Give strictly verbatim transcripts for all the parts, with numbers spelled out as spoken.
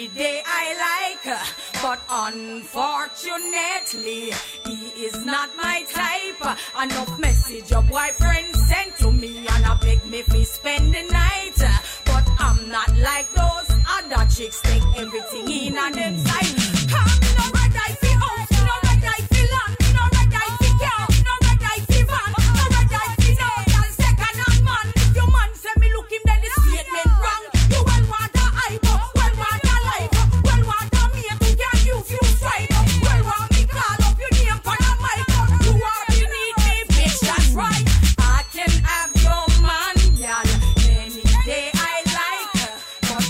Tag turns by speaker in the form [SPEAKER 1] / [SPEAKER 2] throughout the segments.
[SPEAKER 1] Any day I like, but unfortunately, he is not my type. Enough message your boyfriend sent to me, and I beg me fi spend the night. But I'm not like those other chicks, take everything in on them side. Come no red eye fi house, no red eye fi land, no red eye fi car, no red eye fi van, no red eye fi no girl second hand man. If your man say me look him, then the statement wrong. You well want a hype, well want a life, well want a mate who can use you straight. Well want me call up your name for a mic. You are beneath me, bitch, that's right. I can have your man, girl, any day I like, but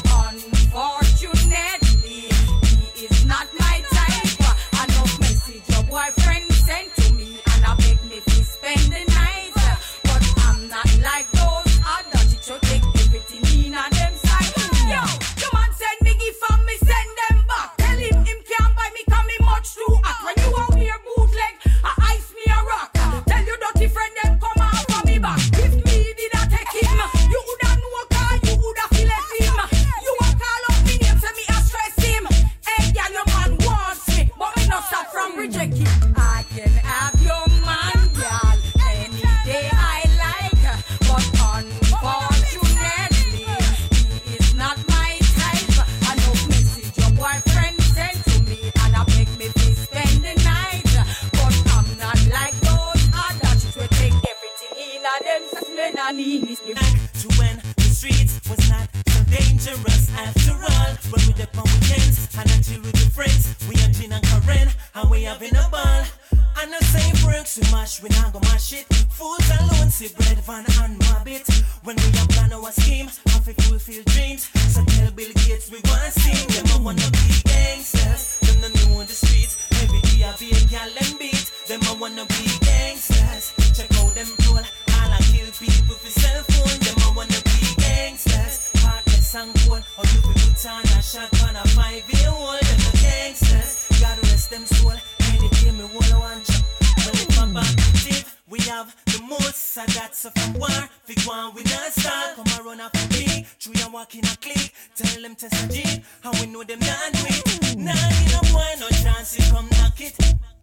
[SPEAKER 1] unfortunately, he is not my type. Enough message your boyfriend sent to me, and I beg me to spend the night. But I'm not like those other chicks who take everything in on them side. Yo, your man send me gift and me send them back. Tell him him can't buy me 'cause me much too hot. When you out here bootleg, I ice me a rock. Tell your dirty friend them come out for me back. If me did I take him, you woulda know 'cause you woulda feel let him. You a call up me name, say me a stress him. Hey girl, your man wants me, but me no stop from reject him. I can have your man, girl, any day I like, but unfortunately, he is not my type. Enough message your boyfriend sent to me, and I beg me to spend the night. But I'm not like those other chicks who take everything in on them. Men and knees.
[SPEAKER 2] To when the streets was not so dangerous after all. When we dip on weekends and I chill with the friends, we are Gin and Karen and we having a ball. And the same works we mash, we not go mash it. Fools alone, see bread van and mobbit. When we have plan our scheme, have to fulfill dreams. So tell Bill Gates we want to see them. I wanna be gangsters. Them no know on the streets. Every day I be a gal and beat. Them I wanna be gangsters. Check out them roll. All I kill people for cell phone. Them I wanna be gangsters. Heartless and cold. Or you be put on a shot on a five-year-old. Them the gangsters. Gotta rest them soul. Any day me wanna want you. Well if I'm back to tip, we have the most. So that's a from war. Fig one we not start. Come and run up for me. True you walk in a clique. Tell them test a G. How we know them not do it. Nah, in a boy, no chance you come knock it.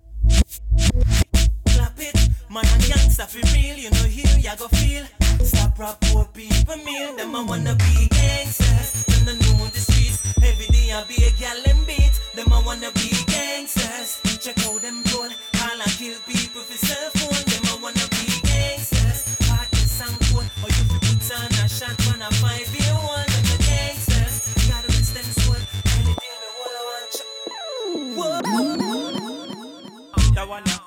[SPEAKER 2] Clap it. Man and youngster for real. You know here you go feel. Stop rap poor people meal. Them I wanna be gangsters. Them no know the streets. Every day I be a gal and beat. Them I wanna be gangsters. Check out them roll. All I kill people for cell phone. Them I wanna be gangsters. Heartless and cold. Or you fi put on a shot on a five-year-old. Them the gangsters. Gotta rest them soul. Any day me wanna want you. Whoa. That one now.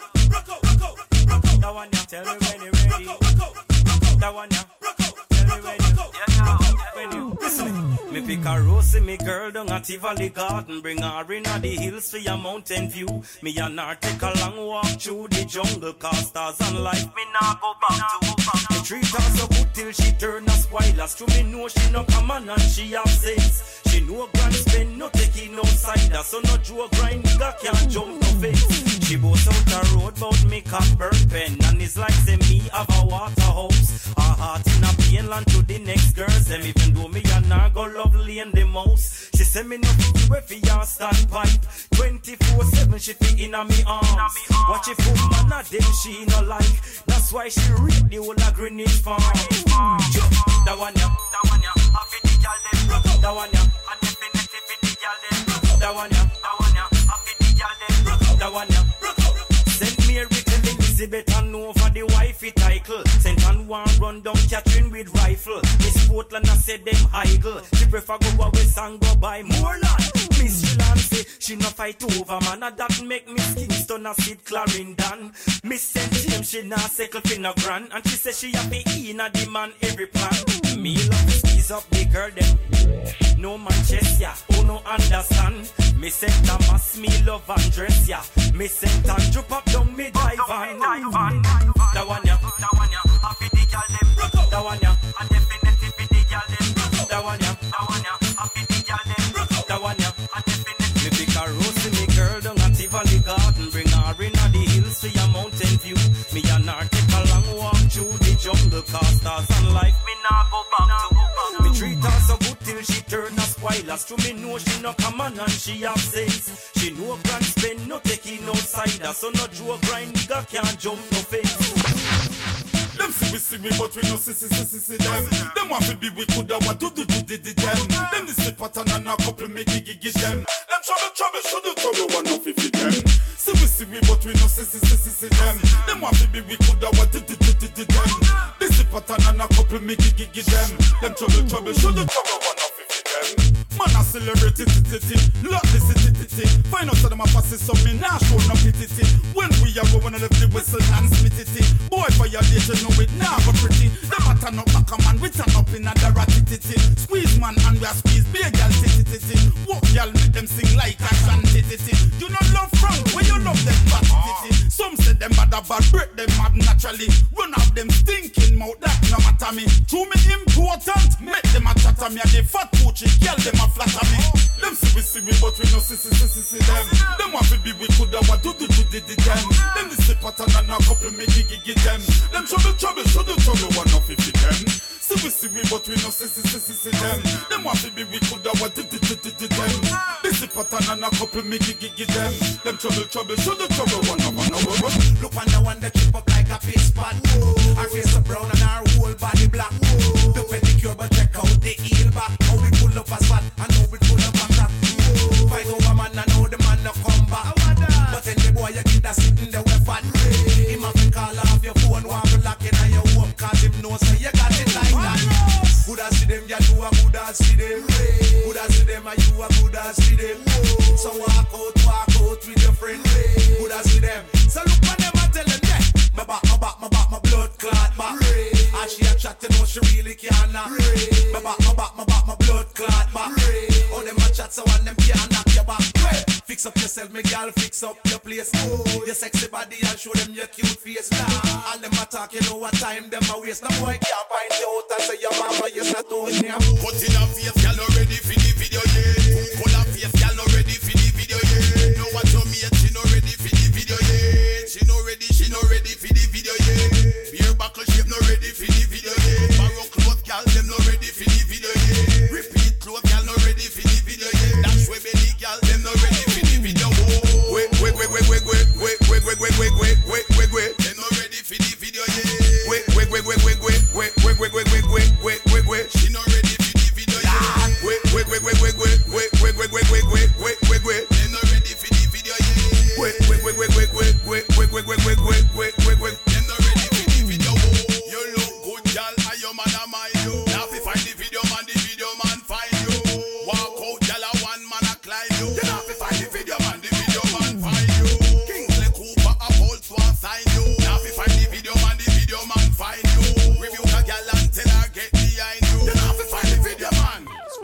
[SPEAKER 2] That one now. Tell me when you're ready. That one now. Tell me when you're when you listen. Me pick a rose, me girl down at Tivoli Garden. Bring her in at the hills for your mountain view. Me and her take a long walk through the jungle. Cause stars and life me nah go back to. Me treat her so good till she turn a spoilers. To me know she no come on and she have sense. She know grand spend no taking no cider. So no Joe grind nigga can't jump no face. She boast out the road bout me cock burn pen. And it's like say me have a water house. Her heart in a Painland to the next girls. Them even though me and her go lovely in the mouse. She say me no fit way for your standpipe. twenty-four seven she fit in a me arms. Watch it for man a them she no like. That's why she read the whole of Greenwich Farm. That one ya, that one ya, I fit the girl them. That one ya, I definitely fit the girl them. That one ya, that one ya, I fit the girl them. That one ya. Send me a written Elizabeth and over the wifey title. Sent and one run down Catherine with rifle. Miss Portland I said them idle. She prefer go away and go by Moreland. Miss Lancy, she no fight over man. A that make Miss Kingston a sit Clarendon. Miss Saint James she not settle for no grand. And she say she happy in a the man every plan. Me love to squeeze up the girl them. No Manchester, who no understand. Me say Thomas, me love and dress ya. Me say Andrew pop down me dive on. That one ya, that one ya, I fit the girl them. That one ya, I definitely fit the girl them. That one ya, that one ya, I fit the girl them. That one ya, I definitely. Me pick a rose in me girl down at Tivoli Garden. Bring her in at the hills to your mountain view. Me and her take a long walk through the jungle. Cause stars and life me nah go back to. Me treat her so good till she turn a spoil. while as to me know she no common and she have sense. She know grand spend, no taking outsider, so no joke grind nigga can't jump no fence.
[SPEAKER 3] Them see we see we but we no see see see see see them. Them want to be we coulda what do do do do do them. Them this the pattern and a couple make it gig them. Them trouble trouble should do trouble one no fit them. See we see we but we no see see see see see them. Them want to be we coulda what do do do do do them. This the pattern and a couple make it gig them. Them trouble trouble should do trouble one no fit them. Man a celebrity titty, love this titty. Find out so them a pass it so me nah show no pity. When we are going to left the whistle and split it. Boy violation know it nah go pretty. Them a turn up back a man, we turn up in a the ratty. Squeeze man and we a squeeze be a gal titty. Walk gal make them sing like a shanty titty. You not love Frank when you love them fat titty. Some say them bad a bad, break them mad naturally. Run off them stinking mouth, that no matter me. To me important, make them a chatter me. A the fat poochie, girl them a flatter me. Them see we see we but we no see see see see see them. Them want to be we coulda what do do do do do them. Them this the pattern and a couple make it gig them. Them trouble trouble should do trouble one of fifty them. See we see we but we no see see see see see them. Them want to be we coulda what do do do do do them. This the pattern and a couple make it gig them. Them trouble trouble should do trouble one of one of.
[SPEAKER 4] Look on the one that trip up like a fish pot. Her face so brown and her whole body black. The pedicure but check out the heel back. How we pull up a spot and how we pull up a crack. Fight over man and know the man no come back. But then the boy you get that sitting there with fat. Him have to call off your phone, want to lock in on your home, cause him knows so you got it like that. Good as see them, you do a good as see them. Good as see them, and you a good as see them. So walk out, walk out with your friend. Good as see them. So look on them and tell them, yeah, my back, my back, my back, my blood clot back. And she a chat to know she really can't knock. My back, my back, my back, my blood clot back. Oh, them a chat so on them can't knock your back. Fix up yourself, me girl, fix up your place. Your sexy body and show them your cute face. All them a talk, you know what time them a waste. No boy can't find you out and say your mama is not doing him.
[SPEAKER 3] Put in a face, girl, not ready for the video, yeah. Put a face, girl, not ready for the video, yeah. Know what you mean, she not ready for the video, yeah. She not ready, she not ready for the video, yeah. Beer buckle shape, not ready for the video, yeah. Borrow clothes, girl, them not ready for the video, yeah. Repeat clothes, girl, not ready for the video, yeah. That's where belly, girl, them not ready for the video. Wait, wait, wait, wait, wait, wait, wait, wait, wait, wait, wait, wait, wait, wait, wait. Them not ready for the video, yeah. Wait, wait, wait, wait, wait, wait, wait, wait, wait, wait, wait, wait, wait, wait. She not ready for the video, yeah. Wait, wait, wait, wait, wait, wait, wait, wait, wait, wait, wait, wait, wait, wait, wait. Them not ready for the video, yeah. Wait, wait, wait, wait, wait, wait, wait, wait, wait, wait, wait, wait, wait, wait, wait. Them not ready for the video. You look good, girl, and your man a mind you. Now if find the video man, the video man find you. Walk out, girl, a one man a climb you. You now if find the video man, the video man find you. Kingsley Cooper a bolt to sign you. Now if find the video man, the video man find you. Review a girl and tell her get behind you. You now if find the video man.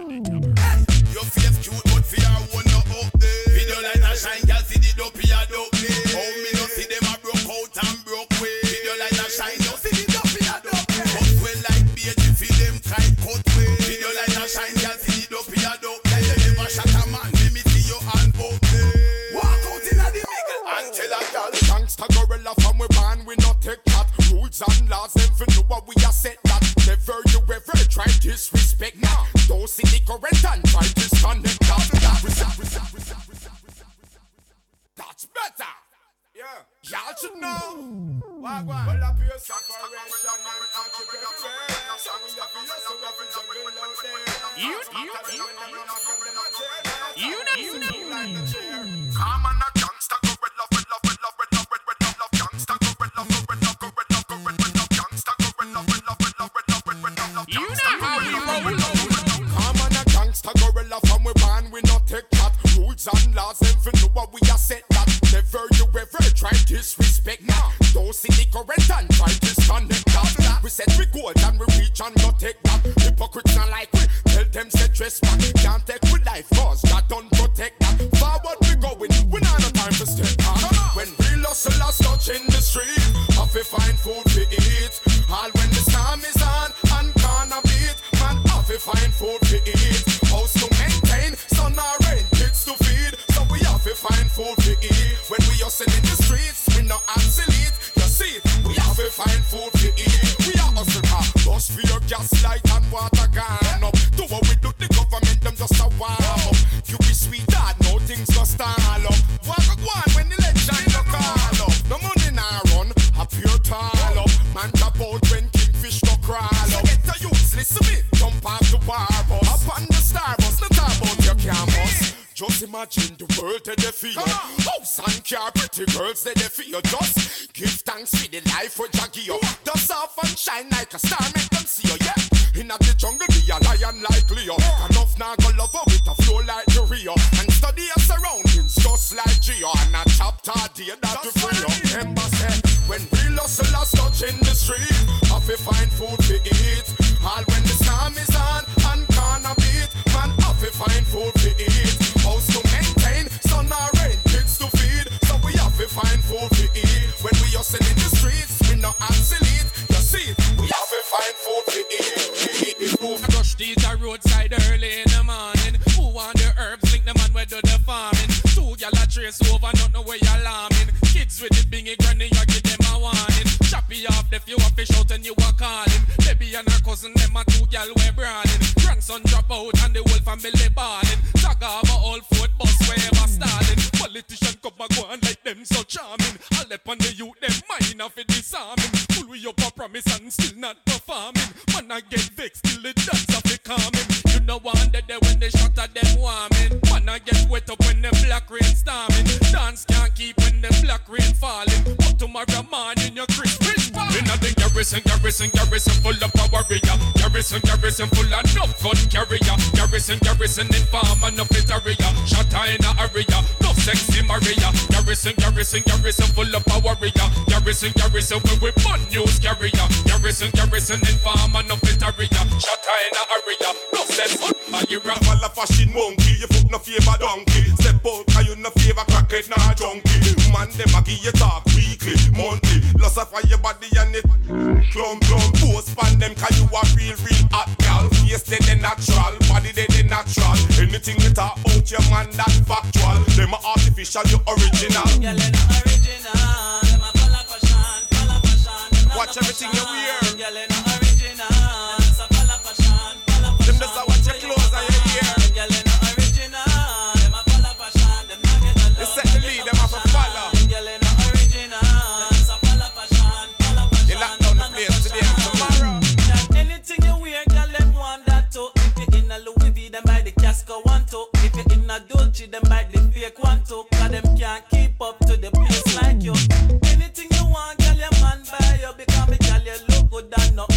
[SPEAKER 3] Your face cute, but for your one no up there. Video light a shine, girl, see the dopey a dope me. Oh, me no see them a broke out and broke way. Video light a shine, you see the dopey a dope me. But well like beige, you feel them try cut way. Video light a shine, girl, see the dopey a dope. Like you never shot a man, let me see your hand up there. Walk out in a the middle and tell a girl. Gangsta gorilla from we born, we not take that. Rules and laws, them for know what we are set that. Never you ever try disrespect now. Don't see the current and try to disconnect that. That's better. Yeah, y'all should know. Why, why? Well, up your separation and entrepreneur. So we have to hustle, we have to juggle out there.
[SPEAKER 5] You, you, you, you, you,
[SPEAKER 3] come on, a gangsta gorilla, gorilla, gorilla, gorilla, gorilla, gangsta gorilla, gorilla, gorilla, gorilla, gangsta gorilla, gorilla, gorilla, gorilla,
[SPEAKER 5] you know how we roll.
[SPEAKER 3] come on, a gangsta gorilla, from we born, we not take that. Rules and laws, them for know what we are set that. Never you ever try disrespect now. Don't see the current and try disconnect that. We said we go and we reach and not take that. Hypocrites not like we tell them say dress back. Can't take with life cause that don't protect that. Forward we going, we not no time to step back. When real hustlers touching the street, have to find food to eat. All when the storm is on and corner beat, man have to find food to eat. House to maintain, son or rent, kids to feed. So we have to find food to eat. When we hustle in the streets, we not obsolete. You see, we have to find food to eat. We are hustle hard, bust for your gas light and water gone up. Do what we do, the government them just a imagine the world they for you. House and car, pretty girls they for you. Just give thanks for the life with Jaggy. Dust off and shine like a star, make them see you, yeah. In the jungle, be a lion like Leo. Enough now go love her with a flow like the Rio. And study your surroundings just like Geo. And a chapter day that to free you. Remember say, when real hustlers touch in the street, have to find food to eat. All when the storm is on and corner beat, man have to find food to eat. House to maintain, son or rain, kids to feed. So we have to find food to eat. When we hustle in the streets, we not obsolete. You see, we have to find food to eat.
[SPEAKER 6] Brush these a roadside early in the morning. Who want the herbs, link the man where do the farming. Two gyal a trace over, not know where you're alarming. Kids with the bingy granny, you give them a warning. Choppy off the few a fish out and you a calling. Baby and her cousin, them a two gyal we brawling. Grandson drop out and the whole family balling. Tag off a old Ford bus wherever stalling. Politician come and go and like them so charming. All up on the youth, them mind of it disarming. Pull we up a promise and still not performing. Man I get vexed till the dance of the calming. You know one that they when they shot at them warming. Man I get wet up when the black rain storming. Dance can't keep when the black rain falling. But tomorrow morning you're crispy. In a the garrison, garrison, garrison full of power warrior. Garrison, garrison full of enough gun carrier. Garrison, garrison in farm and no fit area. Shot in a area, no sexy Maria. Garrison, garrison, garrison full of power warrior. Garrison, garrison when we fun news carrier. Garrison, garrison in farm and no fit area. Shot in a area, no sense on Maria.
[SPEAKER 3] Fall a fashion monkey, you fuck no favor donkey. Step out, cause you no favor crackhead nah junkie. Man them a give you talk weekly, monthly. Loss of your body and it plum plum. Post pan them cause you a real real hot gal. Face they the natural, body they the natural. Anything you talk out your man that factual. Them a artificial, you original.
[SPEAKER 7] Girl you no original, them a full of fashion, full of fashion.
[SPEAKER 3] Watch everything you wear.
[SPEAKER 7] Girl you no original, them a full of fashion, full of fashion.
[SPEAKER 3] Them just a watch your clothes and your hair.
[SPEAKER 7] Girl you no original, them a full of fashion, them not get a love.
[SPEAKER 3] You set the lead, them have a follow.
[SPEAKER 7] Girl you no original, them a full of fashion, full of fashion.
[SPEAKER 3] You lock down the place today and tomorrow.
[SPEAKER 7] Anything you wear, girl, them want that too. If you in a Louis V, them buy the Casco one too. If you in a Dolce, them buy the fake one too. Cause them can't keep up to the place like you. Anything you want, girl, your man buy you. Because me, girl, you look good and no